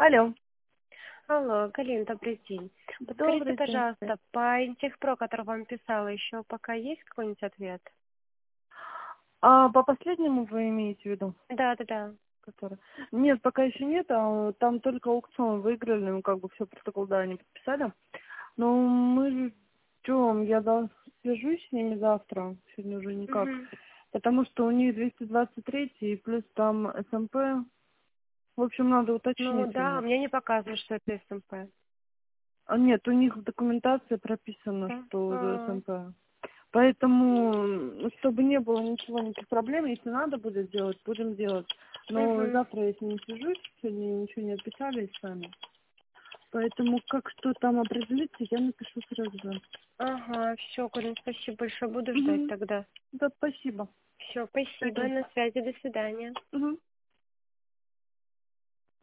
Алло. Алло, Галина, добрый день. Подскажите, Добрый день. пожалуйста, по Интехпро, который вам писала, еще пока есть какой-нибудь ответ? А по последнему вы имеете в виду? Да. Который? Нет, пока еще нет. Там только аукцион выиграли, все, протокол, да, они подписали. Но мы ждем, свяжусь с ними завтра, сегодня уже никак. Угу. Потому что у них 223 и плюс там СМП. В общем, надо Ну уточнить у да, них. мне не показывает, что это СМП. Нет, у них в документации прописано, Да? что СМП. Поэтому, чтобы не было никаких проблем, если надо будет делать, будем делать. Но Угу. завтра я с ними свяжусь, сегодня ничего не отписали сами. Поэтому как что там определиться, я напишу сразу же. Ага, все, Галина, спасибо большое, буду ждать Угу. тогда. Да, спасибо. Все, спасибо, Пойду. на связи, до свидания. Угу.